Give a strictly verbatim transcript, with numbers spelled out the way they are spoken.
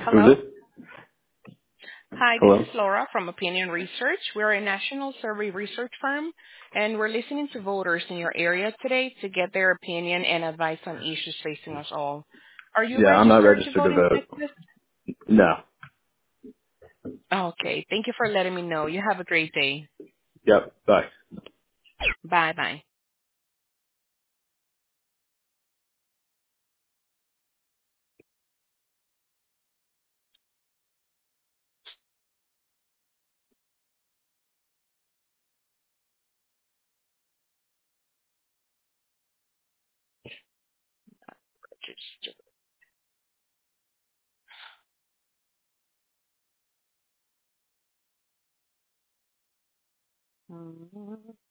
Who's Hello. this? Hi, this Hello? is Laura from Opinion Research. We're a national survey research firm, and we're listening to voters in your area today to get their opinion and advice on issues facing us all. Are you Yeah, I'm not registered to registered to vote in vote. Texas? No. Okay. Thank you for letting me know. You have a great day. Yep. Bye. Bye-bye. Register.